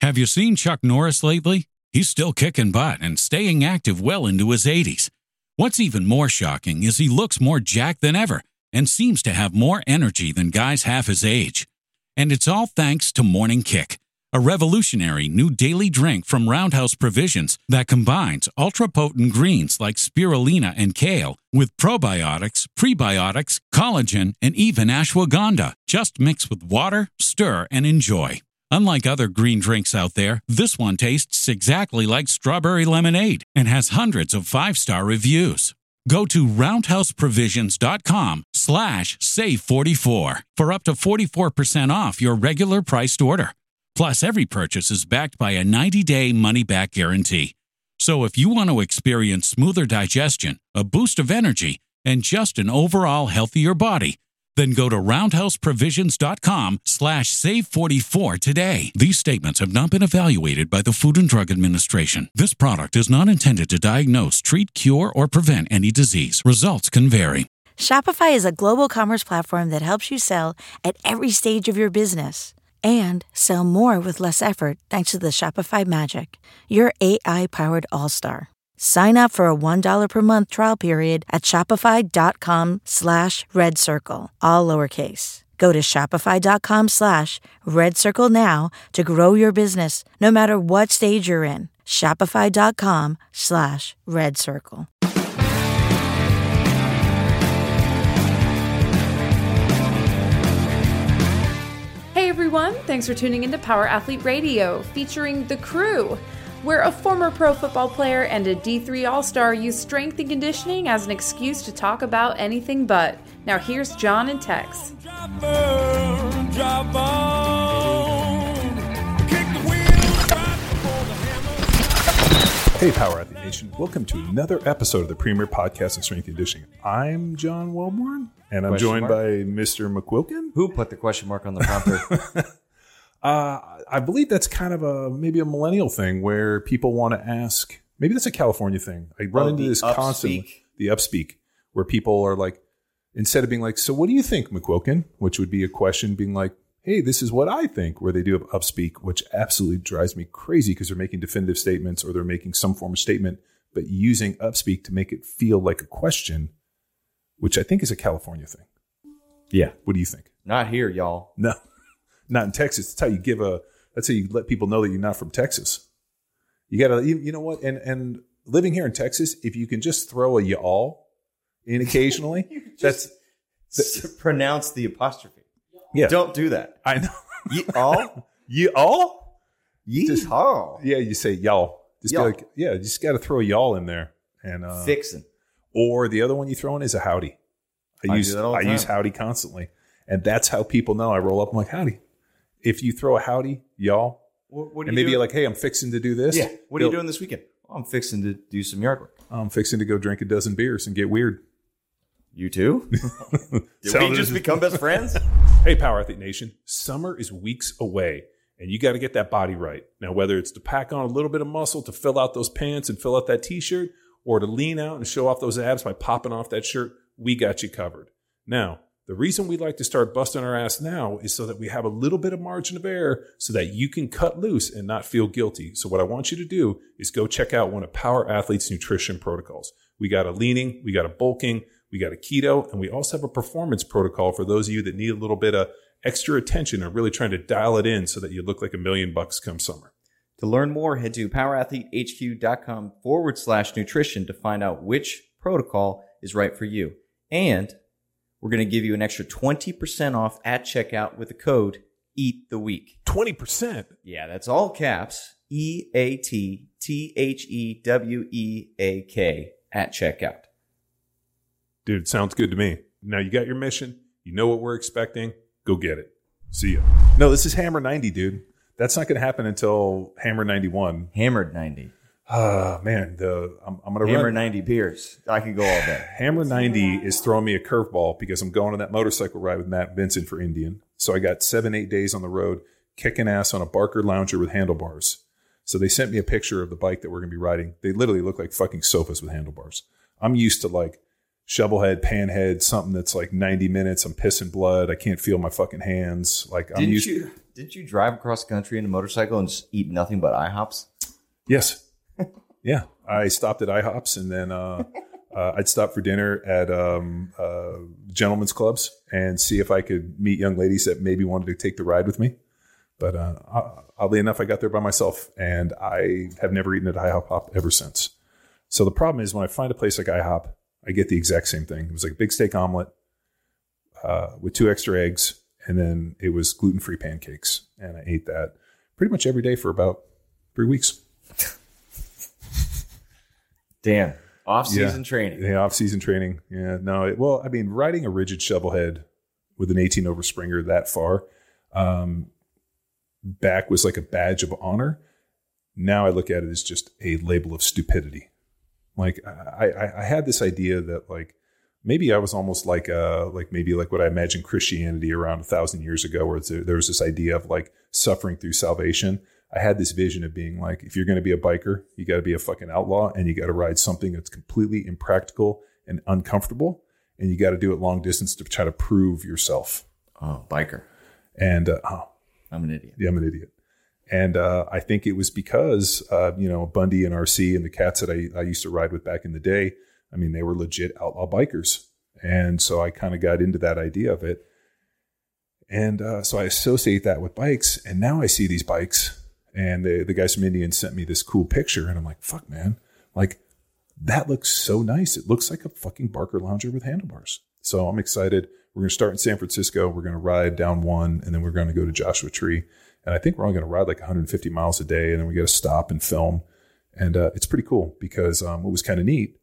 Have you seen Chuck Norris lately? He's still kicking butt and staying active well into his 80s. What's even more shocking is he looks more jacked than ever and seems to have more energy than guys half his age. And it's all thanks to Morning Kick, a revolutionary new daily drink from Roundhouse Provisions that combines ultra-potent greens like spirulina and kale with probiotics, prebiotics, collagen, and even ashwagandha. Just mix with water, stir, and enjoy. Unlike other green drinks out there, this one tastes exactly like strawberry lemonade and has hundreds of 5-star reviews. Go to roundhouseprovisions.com/save44 for up to 44% off your regular priced order. Plus, every purchase is backed by a 90-day money-back guarantee. So if you want to experience smoother digestion, a boost of energy, and just an overall healthier body, then go to roundhouseprovisions.com/save44 today. These statements have not been evaluated by the Food and Drug Administration. This product is not intended to diagnose, treat, cure, or prevent any disease. Results can vary. Shopify is a global commerce platform that helps you sell at every stage of your business and sell more with less effort thanks to the Shopify Magic, your AI-powered all-star. Sign up for a $1 per month trial period at shopify.com/redcircle, all lowercase. Go to shopify.com/redcircle now to grow your business, no matter what stage you're in. Shopify.com/redcircle. Hey everyone, thanks for tuning into Power Athlete Radio, featuring The Crew, where a former pro football player and a D3 All-Star use strength and conditioning as an excuse to talk about anything but. Now here's John and Tex. Hey Power Athlete Nation, welcome to another episode of the premier podcast of strength and conditioning. I'm John Welborn, and I'm joined by Mr. McQuilkin. Who put the question mark on the prompter? I believe that's kind of maybe a millennial thing where people want to ask. Maybe that's a California thing. I run into this constantly. The upspeak, where people are like, instead of being like, "So what do you think, McQuilkin?" which would be a question, being like, "Hey, this is what I think." Where they do have upspeak, which absolutely drives me crazy because they're making definitive statements or they're making some form of statement, but using upspeak to make it feel like a question, which I think is a California thing. Yeah. What do you think? Not here, y'all. No. Not in Texas. That's how you that's how you let people know that you're not from Texas. You gotta, you know what? And living here in Texas, if you can just throw a y'all in occasionally, pronounce the apostrophe. Yeah. Don't do that. I know. Y'all? Y'all? Yeehaw. Yeah, you say y'all. Just y'all. you just gotta throw a y'all in there. And Fixin'. Or the other one you throw in is a howdy. I use howdy constantly. And that's how people know. I roll up, I'm like, howdy. If you throw a howdy, y'all, what and maybe you're like, hey, I'm fixing to do this. Yeah. What are you doing this weekend? Oh, I'm fixing to do some yard work. I'm fixing to go drink a dozen beers and get weird. You too? Did we just become best friends? Hey, Power Athlete Nation. Summer is weeks away, and you got to get that body right. Now, whether it's to pack on a little bit of muscle to fill out those pants and fill out that T-shirt, or to lean out and show off those abs by popping off that shirt, we got you covered. Now, the reason we like to start busting our ass now is so that we have a little bit of margin of error so that you can cut loose and not feel guilty. So what I want you to do is go check out one of Power Athlete's nutrition protocols. We got a leaning, we got a bulking, we got a keto, and we also have a performance protocol for those of you that need a little bit of extra attention or really trying to dial it in so that you look like $1 million come summer. To learn more, head to powerathletehq.com/nutrition to find out which protocol is right for you. And we're going to give you an extra 20% off at checkout with the code EATTHEWEEK. 20%? Yeah, that's all caps. EATTHEWEAK at checkout. Dude, sounds good to me. Now you got your mission. You know what we're expecting. Go get it. See ya. No, this is Hammer 90, dude. That's not going to happen until Hammer 91. Hammered 90. Man, I'm going to Hammer 90 beers. I could go all day. Hammer 90 is throwing me a curveball because I'm going on that motorcycle ride with Matt Vincent for Indian. So I got 7-8 days on the road, kicking ass on a Barker Lounger with handlebars. So they sent me a picture of the bike that we're going to be riding. They literally look like fucking sofas with handlebars. I'm used to like shovelhead, panhead, something that's like 90 minutes. I'm pissing blood. I can't feel my fucking hands. Like I'm used. Did you drive across the country in a motorcycle and just eat nothing but IHOPs? Yes. Yeah. I stopped at IHOPs, and then I'd stop for dinner at gentlemen's clubs and see if I could meet young ladies that maybe wanted to take the ride with me. But oddly enough, I got there by myself, and I have never eaten at IHOP ever since. So the problem is when I find a place like IHOP, I get the exact same thing. It was like a big steak omelet with 2 extra eggs, and then it was gluten-free pancakes. And I ate that pretty much every day for about 3 weeks. Damn. Off-season training. Yeah, off-season training. Yeah, no. Riding a rigid shovelhead with an 18 over Springer that far back was like a badge of honor. Now I look at it as just a label of stupidity. Like I had this idea that like maybe I was almost like maybe like what I imagine Christianity around 1,000 years ago, where there was this idea of like suffering through salvation. I had this vision of being like, if you're going to be a biker, you got to be a fucking outlaw, and you got to ride something that's completely impractical and uncomfortable, and you got to do it long distance to try to prove yourself. Oh, biker. And I'm an idiot. Yeah, I'm an idiot. And I think it was because, Bundy and RC and the cats that I used to ride with back in the day, I mean, they were legit outlaw bikers. And so I kind of got into that idea of it. And so I associate that with bikes. And now I see these bikes, and the guys from Indian sent me this cool picture. And I'm like, fuck, man. Like, that looks so nice. It looks like a fucking Barker Lounger with handlebars. So I'm excited. We're going to start in San Francisco. We're going to ride down 1, and then we're going to go to Joshua Tree. And I think we're only going to ride like 150 miles a day, and then we got to stop and film. And it's pretty cool because what was kind of neat,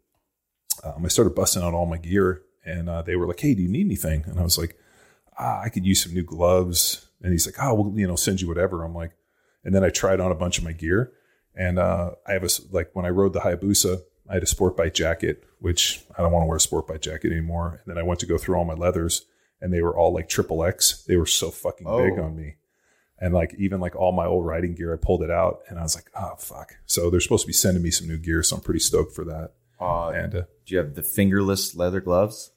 I started busting out all my gear, and they were like, hey, do you need anything? And I was like, I could use some new gloves. And he's like, oh, we'll send you whatever. I'm like, and then I tried on a bunch of my gear. And I have when I rode the Hayabusa, I had a sport bike jacket, which I don't want to wear a sport bike jacket anymore. And then I went to go through all my leathers, and they were all like XXX. They were so fucking big on me. And like, even like all my old riding gear, I pulled it out, and I was like, oh, fuck. So they're supposed to be sending me some new gear. So I'm pretty stoked for that. And do you have the fingerless leather gloves?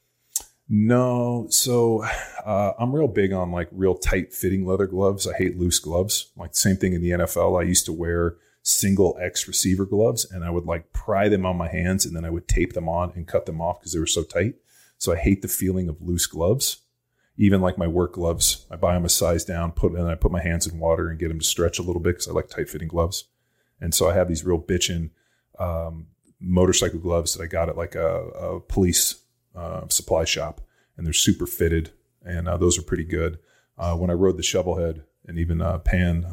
No. So I'm real big on like real tight fitting leather gloves. I hate loose gloves. Like same thing in the NFL. I used to wear single X receiver gloves, and I would like pry them on my hands, and then I would tape them on and cut them off because they were so tight. So I hate the feeling of loose gloves. Even like my work gloves, I buy them a size down, and I put my hands in water and get them to stretch a little bit because I like tight fitting gloves. And so I have these real bitchin' motorcycle gloves that I got at like a police supply shop, and they're super fitted, and those are pretty good. When I rode the Shovelhead and even Pan,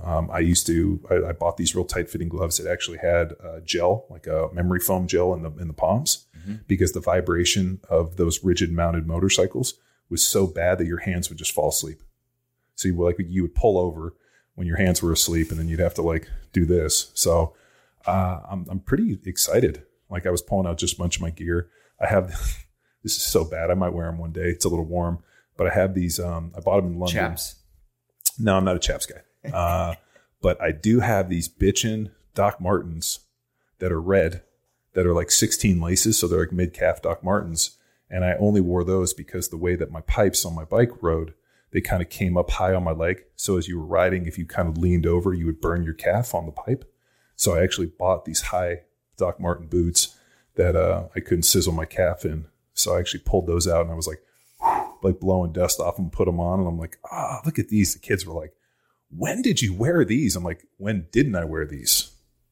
I bought these real tight fitting gloves that actually had gel, like a memory foam gel in the palms, because the vibration of those rigid mounted motorcycles was so bad that your hands would just fall asleep. So you would pull over when your hands were asleep, and then you'd have to like do this. So I'm pretty excited. Like I was pulling out just a bunch of my gear. I have, this is so bad. I might wear them one day. It's a little warm, but I have these, I bought them in London. Chaps. No, I'm not a chaps guy. But I do have these bitchin' Doc Martens that are red, that are like 16 laces. So they're like mid-calf Doc Martens. And I only wore those because the way that my pipes on my bike rode, they kind of came up high on my leg. So as you were riding, if you kind of leaned over, you would burn your calf on the pipe. So I actually bought these high Doc Marten boots that I couldn't sizzle my calf in. So I actually pulled those out, and I was like blowing dust off and put them on. And I'm like, look at these. The kids were like, when did you wear these? I'm like, when didn't I wear these?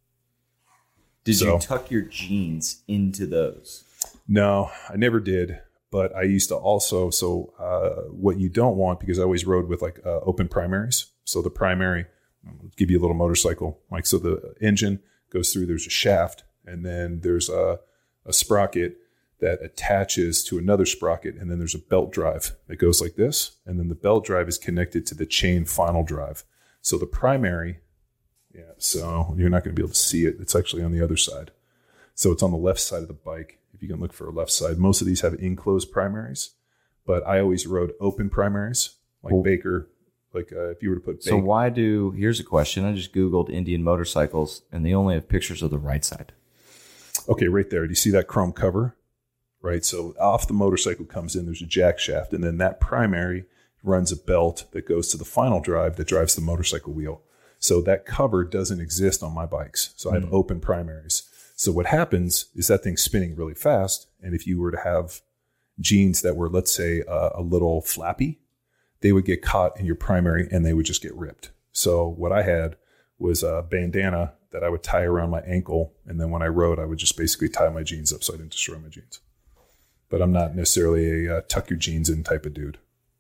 Did you tuck your jeans into those? No, I never did. But I used to also, what you don't want, because I always rode with like open primaries. So the primary, I'll give you a little motorcycle. Like, so the engine goes through, there's a shaft, and then there's a sprocket that attaches to another sprocket. And then there's a belt drive that goes like this. And then the belt drive is connected to the chain final drive. So the primary, so you're not going to be able to see it. It's actually on the other side. So it's on the left side of the bike. If you can look for a left side, most of these have enclosed primaries, but I always rode open primaries, like Baker. Like if you were to put Baker. So here's a question. I just Googled Indian motorcycles, and they only have pictures of the right side. Okay, right there. Do you see that chrome cover? Right. So off the motorcycle comes in, there's a jack shaft, and then that primary runs a belt that goes to the final drive that drives the motorcycle wheel. So that cover doesn't exist on my bikes. So I have open primaries. So what happens is that thing's spinning really fast. And if you were to have jeans that were, let's say, a little flappy, they would get caught in your primary and they would just get ripped. So what I had was a bandana that I would tie around my ankle. And then when I rode, I would just basically tie my jeans up so I didn't destroy my jeans. But I'm not necessarily a tuck your jeans in type of dude.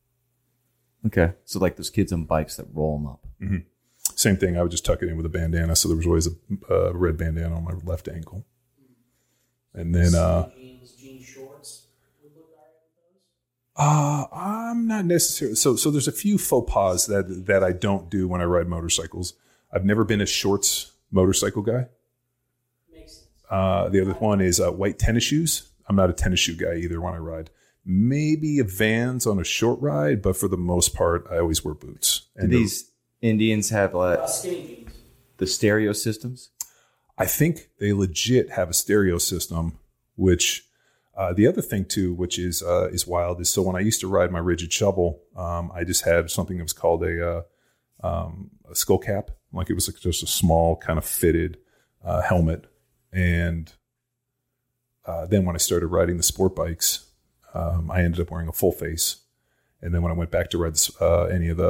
Okay. So like those kids on bikes that roll them up. Mm-hmm. Same thing. I would just tuck it in with a bandana. So there was always a red bandana on my left ankle. And then... jean shorts would look all right with those? I'm not necessarily. So there's a few faux pas that I don't do when I ride motorcycles. I've never been a shorts motorcycle guy. Makes sense. The other one is white tennis shoes. I'm not a tennis shoe guy either when I ride. Maybe a Vans on a short ride, but for the most part, I always wear boots. Do these Indians have Skinny jeans. the stereo systems? I think they legit have a stereo system, which the other thing too, which is wild, is so when I used to ride my rigid shovel, I just had something that was called a skull cap. Like it was just a small kind of fitted helmet. And then when I started riding the sport bikes, I ended up wearing a full face. And then when I went back to ride any of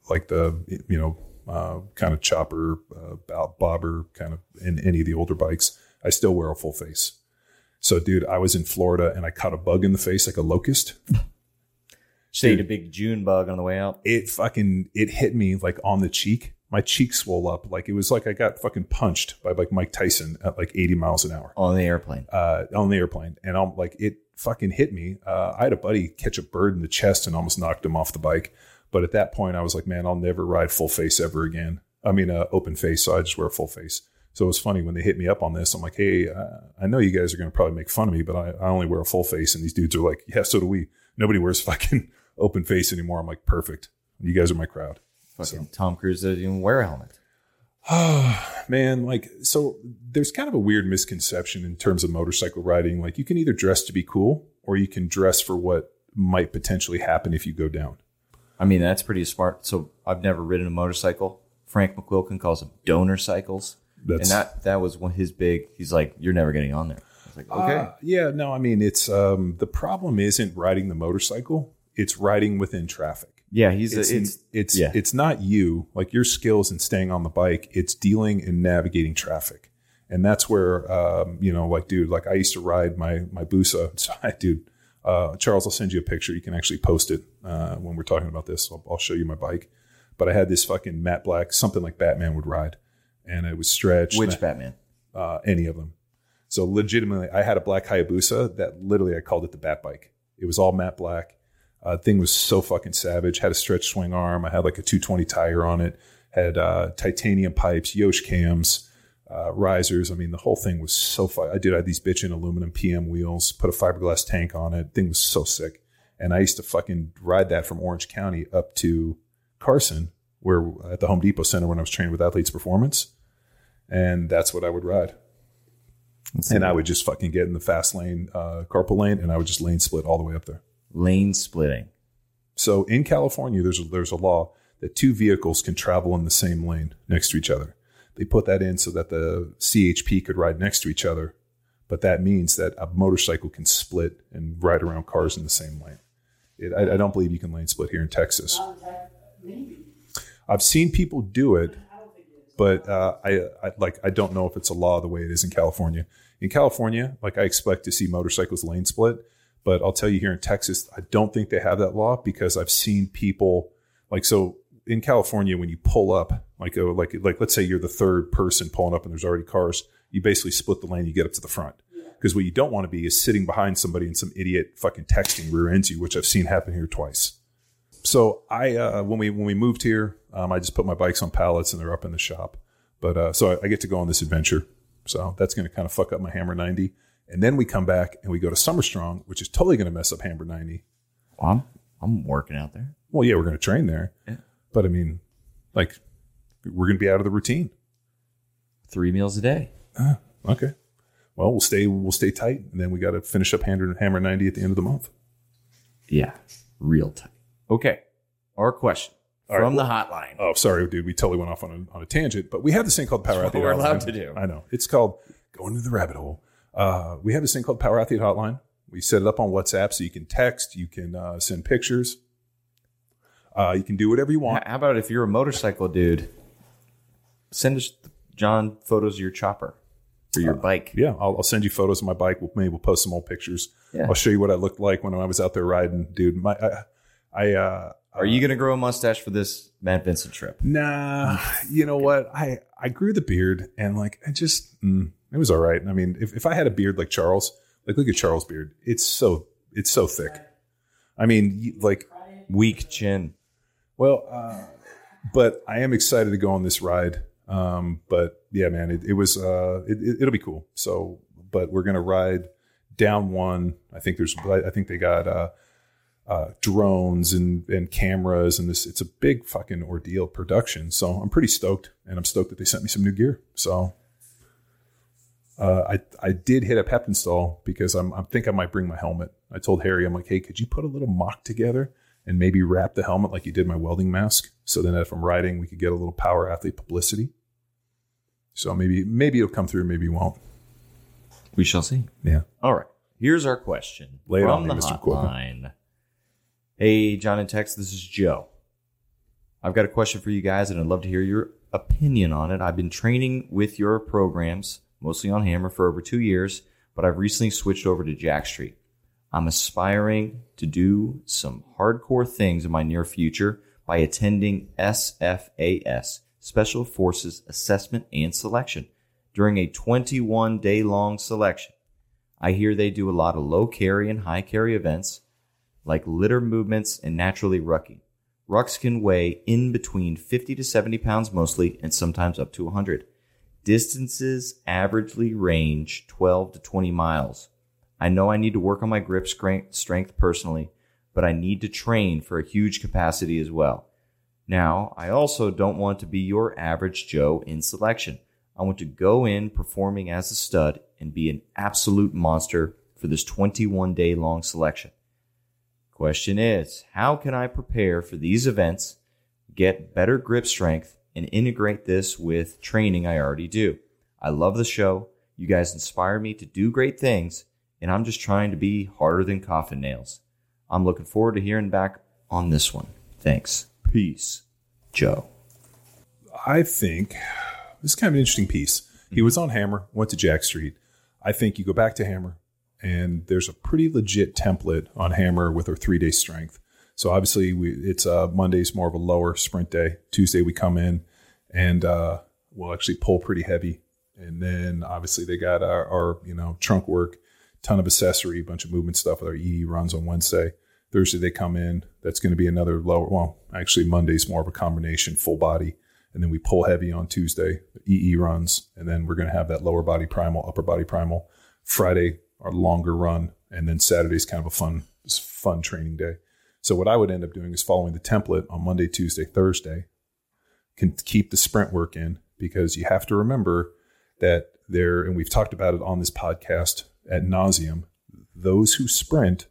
the kind of chopper, bobber kind of in any of the older bikes, I still wear a full face. So, dude, I was in Florida and I caught a bug in the face like a locust. Shade a big June bug on the way out. It hit me like on the cheek. My cheek swole up. Like it was like I got fucking punched by like Mike Tyson at like 80 miles an hour. On the airplane. And I'm like, it fucking hit me. I had a buddy catch a bird in the chest and almost knocked him off the bike. But at that point I was like, man, I'll never ride full face ever again. I mean, open face. So I just wear a full face. So it was funny when they hit me up on this. I'm like, hey, I know you guys are going to probably make fun of me, but I only wear a full face. And these dudes are like, yeah, so do we. Nobody wears fucking open face anymore. I'm like, perfect. You guys are my crowd. Fucking Tom Cruise doesn't even wear a helmet. Oh, man. Like, so there's kind of a weird misconception in terms of motorcycle riding. Like you can either dress to be cool or you can dress for what might potentially happen if you go down. I mean, that's pretty smart. So I've never ridden a motorcycle. Frank McQuilkin calls them donor cycles. And that was one his big, he's like, you're never getting on there. I was like, okay. Yeah, no, I mean, it's the problem isn't riding the motorcycle. It's riding within traffic. Yeah, it's not you, like your skills in staying on the bike. It's dealing and navigating traffic. And that's where, like, dude, like I used to ride my Busa. So Charles, I'll send you a picture. You can actually post it when we're talking about this. I'll show you my bike. But I had this fucking matte black, something like Batman would ride. And it was stretched. Which Batman? Any of them. So legitimately, I had a black Hayabusa that literally I called it the Bat Bike. It was all matte black. Thing was so fucking savage. Had a stretch swing arm. I had like a 220 tire on it. Had titanium pipes, Yosh cams, risers. I mean, the whole thing was so fun. I had these bitchin' aluminum PM wheels. Put a fiberglass tank on it. Thing was so sick. And I used to fucking ride that from Orange County up to Carson, where at the Home Depot Center when I was training with Athletes Performance. And that's what I would ride. And I would just fucking get in the fast lane, carpool lane, and I would just lane split all the way up there. Lane splitting. So in California, there's a law that two vehicles can travel in the same lane next to each other. They put that in so that the CHP could ride next to each other. But that means that a motorcycle can split and ride around cars in the same lane. I don't believe you can lane split here in Texas. Maybe. I've seen people do it, but I don't know if it's a law the way it is in California. In California, like I expect to see motorcycles lane split, but I'll tell you here in Texas, I don't think they have that law because I've seen people like, so in California, when you pull up, like let's say you're the third person pulling up and there's already cars, you basically split the lane, you get up to the front. Because what you don't want to be is sitting behind somebody and some idiot fucking texting rear ends you, which I've seen happen here twice. So when we moved here, I just put my bikes on pallets and they're up in the shop. But so I get to go on this adventure. So that's going to kind of fuck up my Hammer 90. And then we come back and we go to Summer Strong, which is totally going to mess up Hammer 90. Well, I'm working out there. Well, yeah, we're going to train there. Yeah. But I mean, like, we're going to be out of the routine. 3 meals a day. Okay. Well, we'll stay tight. And then we got to finish up Hammer 90 at the end of the month. Yeah. Real tight. Okay. our question from the hotline. Oh, sorry, dude. We totally went off on a tangent, but we have this thing called Power Athlete Hotline. We're allowed to do. I know. It's called Going to the Rabbit Hole. We have this thing called Power Athlete Hotline. We set it up on WhatsApp so you can text, you can send pictures. You can do whatever you want. How about if you're a motorcycle dude, send us, John, photos of your chopper or your bike. Yeah, I'll send you photos of my bike. Maybe we'll post some old pictures. Yeah. I'll show you what I looked like when I was out there riding. Dude, Are you going to grow a mustache for this Mount Vincent trip? Nah, you know what? I grew the beard and like I just it was all right. I mean, if I had a beard like Charles, like look at Charles' beard. It's so thick. I mean, like Weak chin. well, but I am excited to go on this ride. But yeah, man, it was it'll be cool. So, but we're gonna ride down one. I think they got drones and cameras and this. It's a big fucking ordeal production. So I'm pretty stoked, and I'm stoked that they sent me some new gear. So I did hit a pep install because I think I might bring my helmet. I told Harry, I'm like, hey, could you put a little mock together and maybe wrap the helmet like you did my welding mask? So then if I'm riding, we could get a little Power Athlete publicity. So maybe it'll come through, maybe it won't. We shall see. Yeah. All right. Here's our question. Lay it from on the me, Mr. hotline. Hey, John and Tex, this is Joe. I've got a question for you guys, and I'd love to hear your opinion on it. I've been training with your programs, mostly on Hammer, for over 2 years, but I've recently switched over to Jack Street. I'm aspiring to do some hardcore things in my near future by attending SFAS, Special Forces Assessment and Selection, during a 21-day-long selection. I hear they do a lot of low carry and high carry events, like litter movements and naturally rucking. Rucks can weigh in between 50 to 70 pounds mostly, and sometimes up to 100. Distances averagely range 12 to 20 miles. I know I need to work on my grip strength personally, but I need to train for a huge capacity as well. Now, I also don't want to be your average Joe in selection. I want to go in performing as a stud and be an absolute monster for this 21-day long selection. Question is, how can I prepare for these events, get better grip strength, and integrate this with training I already do? I love the show. You guys inspire me to do great things, and I'm just trying to be harder than coffin nails. I'm looking forward to hearing back on this one. Thanks. Peace. Joe. I think this is kind of an interesting piece. He was on Hammer, went to Jack Street. I think you go back to Hammer, and there's a pretty legit template on Hammer with our 3-day strength. So obviously it's Monday's more of a lower sprint day. Tuesday we come in and we'll actually pull pretty heavy. And then obviously they got our trunk work, ton of accessory, bunch of movement stuff with our EE runs on Wednesday. Thursday they come in. That's going to be another lower. Well, actually Monday's more of a combination full body. And then we pull heavy on Tuesday, EE runs. And then we're going to have that lower body primal, upper body primal. Friday, our longer run. And then Saturday's kind of a fun training day. So what I would end up doing is following the template on Monday, Tuesday, Thursday, can keep the sprint work in, because you have to remember that there, and we've talked about it on this podcast ad nauseum, those who sprint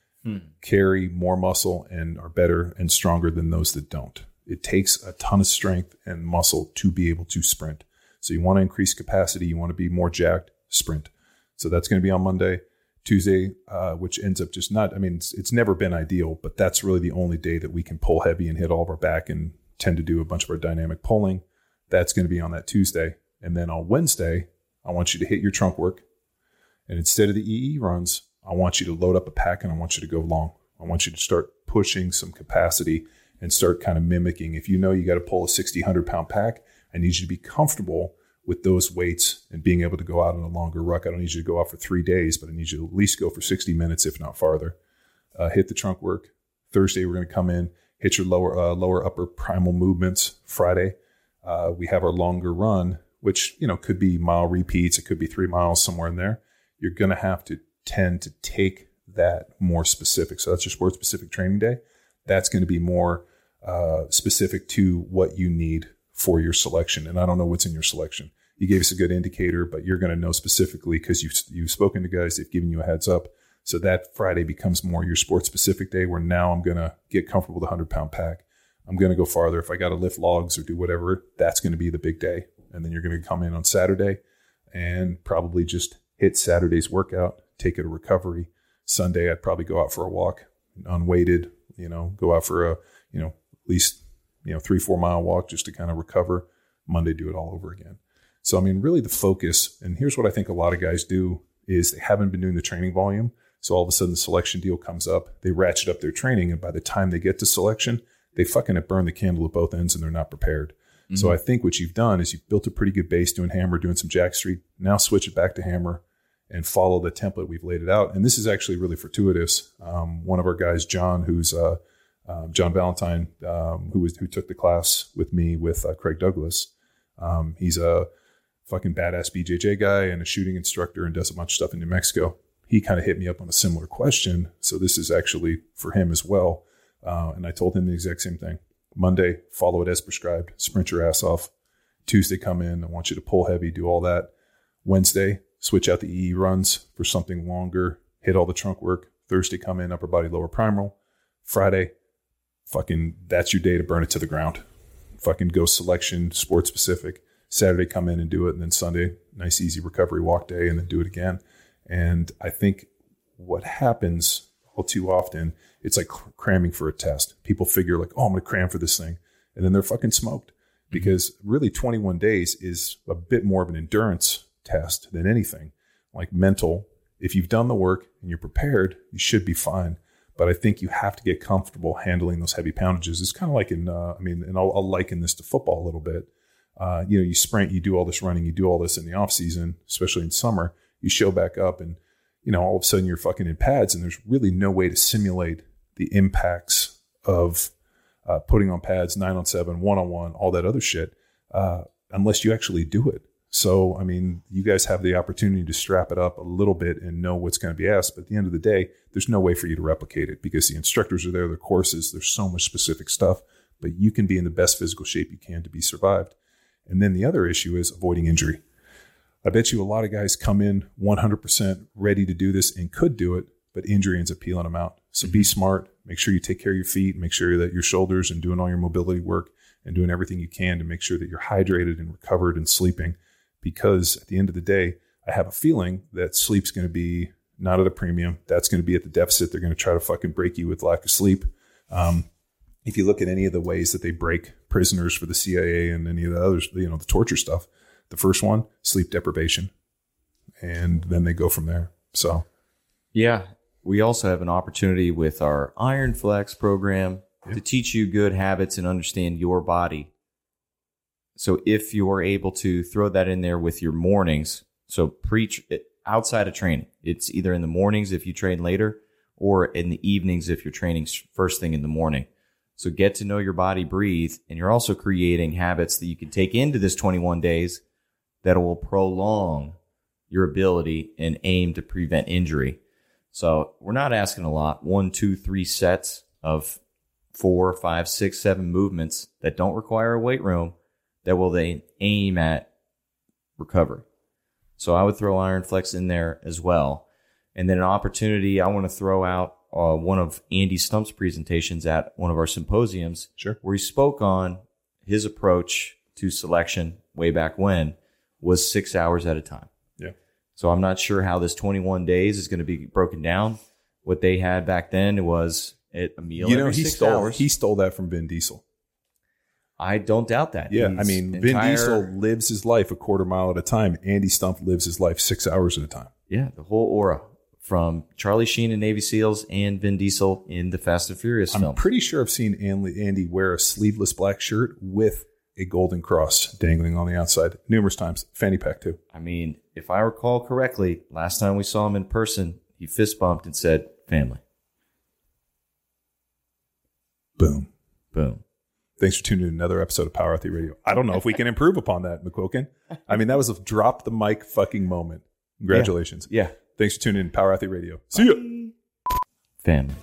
carry more muscle and are better and stronger than those that don't. It takes a ton of strength and muscle to be able to sprint. So you want to increase capacity. You want to be more jacked, sprint. So that's going to be on Monday. Tuesday, which ends up just not, I mean, it's never been ideal, but that's really the only day that we can pull heavy and hit all of our back and tend to do a bunch of our dynamic pulling. That's going to be on that Tuesday. And then on Wednesday, I want you to hit your trunk work. And instead of the EE runs, I want you to load up a pack and I want you to go long. I want you to start pushing some capacity and start kind of mimicking. If you know you got to pull a 60, 100 pound pack, I need you to be comfortable with those weights and being able to go out on a longer ruck. I don't need you to go out for 3 days, but I need you to at least go for 60 minutes, if not farther. Hit the trunk work. Thursday, we're going to come in, hit your lower upper primal movements. Friday, we have our longer run, which, could be mile repeats. It could be 3 miles, somewhere in there. You're going to have to tend to take that more specific. So that's your sport specific training day. That's going to be more specific to what you need for your selection. And I don't know what's in your selection. You gave us a good indicator, but you're going to know specifically because you've spoken to guys, they've given you a heads up. So that Friday becomes more your sport specific day, where now I'm going to get comfortable with a 100 pound pack. I'm going to go farther. If I got to lift logs or do whatever, that's going to be the big day. And then you're going to come in on Saturday and probably just hit Saturday's workout, take it a recovery. Sunday, I'd probably go out for a walk, unweighted, go out for at least 3-4 mile walk just to kind of recover. Monday, do it all over again. So, really the focus, and here's what I think a lot of guys do, is they haven't been doing the training volume. So all of a sudden the selection deal comes up, they ratchet up their training, and by the time they get to selection, they fucking have burned the candle at both ends and they're not prepared. Mm-hmm. So I think what you've done is you've built a pretty good base doing hammer, doing some jack street. Now switch it back to hammer and follow the template we've laid it out. And this is actually really fortuitous. One of our guys, John, who's John Valentine, who took the class with me with Craig Douglas. He's a fucking badass BJJ guy and a shooting instructor and does a bunch of stuff in New Mexico. He kind of hit me up on a similar question. So this is actually for him as well. And I told him the exact same thing. Monday, follow it as prescribed, sprint your ass off. Tuesday, come in. I want you to pull heavy, do all that. Wednesday, switch out the EE runs for something longer, hit all the trunk work. Thursday, come in, upper body, lower primal. Friday, fucking, that's your day to burn it to the ground. Fucking go selection, sport specific. Saturday, come in and do it. And then Sunday, nice, easy recovery walk day, and then do it again. And I think what happens all too often, it's like cramming for a test. People figure like, oh, I'm going to cram for this thing. And then they're fucking smoked. Because really 21 days is a bit more of an endurance test than anything. Like mental, if you've done the work and you're prepared, you should be fine. But I think you have to get comfortable handling those heavy poundages. It's kind of like and I'll liken this to football a little bit. You sprint, you do all this running, you do all this in the off season, especially in summer. You show back up and, all of a sudden you're fucking in pads, and there's really no way to simulate the impacts of putting on pads, 9-on-7, 1-on-1, all that other shit, unless you actually do it. So, you guys have the opportunity to strap it up a little bit and know what's going to be asked. But at the end of the day, there's no way for you to replicate it because the instructors are there, their courses, there's so much specific stuff, but you can be in the best physical shape you can to be survived. And then the other issue is avoiding injury. I bet you a lot of guys come in 100% ready to do this and could do it, but injury ends up peeling them out. So be smart. Make sure you take care of your feet. Make sure that your shoulders and doing all your mobility work and doing everything you can to make sure that you're hydrated and recovered and sleeping. Because at the end of the day, I have a feeling that sleep's going to be not at a premium. That's going to be at the deficit. They're going to try to fucking break you with lack of sleep. If you look at any of the ways that they break prisoners for the CIA and any of the others, the torture stuff, the first one, sleep deprivation. And then they go from there. So, yeah, we also have an opportunity with our Iron Flex program to teach you good habits and understand your body. So if you're able to throw that in there with your mornings, so preach outside of training, it's either in the mornings if you train later or in the evenings if you're training first thing in the morning. So get to know your body, breathe, and you're also creating habits that you can take into this 21 days that will prolong your ability and aim to prevent injury. So we're not asking a lot. 1, 2, 3 sets of 4, 5, 6, 7 movements that don't require a weight room that will then aim at recovery. So I would throw Iron Flex in there as well. And then an opportunity, I want to throw out one of Andy Stump's presentations at one of our symposiums, sure, where he spoke on his approach to selection way back when was 6 hours at a time. Yeah. So I'm not sure how this 21 days is going to be broken down. What they had back then was a meal every 6 hours. He stole that from Vin Diesel. I don't doubt that. Yeah, Vin Diesel lives his life a quarter mile at a time. Andy Stump lives his life 6 hours at a time. Yeah, the whole aura from Charlie Sheen in Navy SEALs and Vin Diesel in the Fast and Furious film. I'm pretty sure I've seen Andy wear a sleeveless black shirt with a golden cross dangling on the outside numerous times. Fanny pack too. If I recall correctly, last time we saw him in person, he fist bumped and said, "Family." Boom. Boom. Thanks for tuning in to another episode of Power Athlete Radio. I don't know if we can improve upon that, McQuilkin. That was a drop the mic fucking moment. Congratulations. Yeah. Thanks for tuning in to Power Athlete Radio. See ya. Family.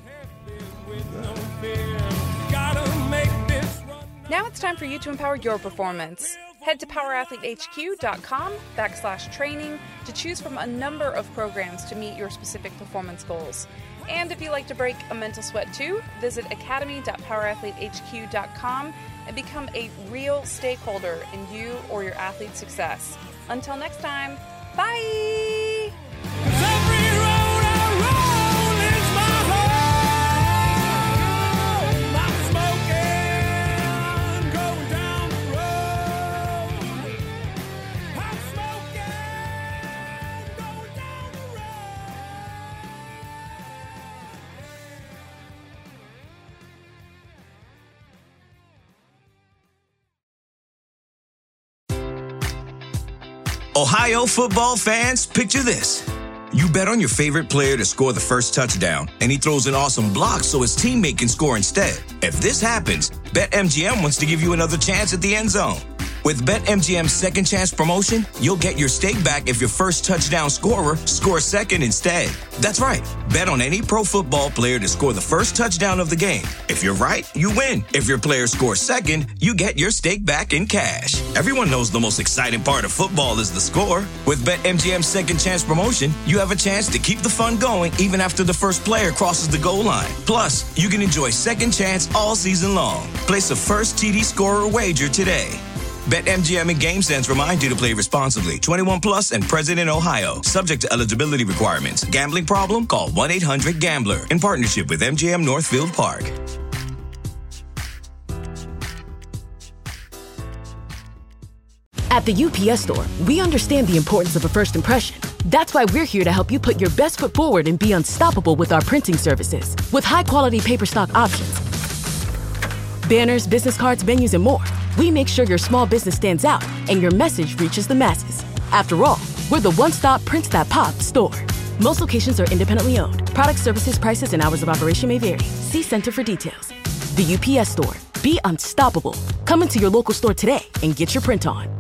Now it's time for you to empower your performance. Head to powerathletehq.com/training to choose from a number of programs to meet your specific performance goals. And if you like to break a mental sweat too, visit academy.powerathletehq.com and become a real stakeholder in you or your athlete's success. Until next time, bye! Ohio football fans, picture this. You bet on your favorite player to score the first touchdown, and he throws an awesome block so his teammate can score instead. If this happens, BetMGM wants to give you another chance at the end zone. With BetMGM's second chance promotion, you'll get your stake back if your first touchdown scorer scores second instead. That's right. Bet on any pro football player to score the first touchdown of the game. If you're right, you win. If your player scores second, you get your stake back in cash. Everyone knows the most exciting part of football is the score. With BetMGM's second chance promotion, you have a chance to keep the fun going even after the first player crosses the goal line. Plus, you can enjoy second chance all season long. Place a first TD scorer wager today. BetMGM and GameSense remind you to play responsibly. 21 plus and present in Ohio. Subject to eligibility requirements. Gambling problem? Call 1-800-GAMBLER. In partnership with MGM Northfield Park. At the UPS Store, we understand the importance of a first impression. That's why we're here to help you put your best foot forward and be unstoppable with our printing services. With high-quality paper stock options, banners, business cards, menus, and more, we make sure your small business stands out and your message reaches the masses. After all, we're the one-stop prints that pop store. Most locations are independently owned. Product, services, prices, and hours of operation may vary. See Center for details. The UPS Store. Be unstoppable. Come into your local store today and get your print on.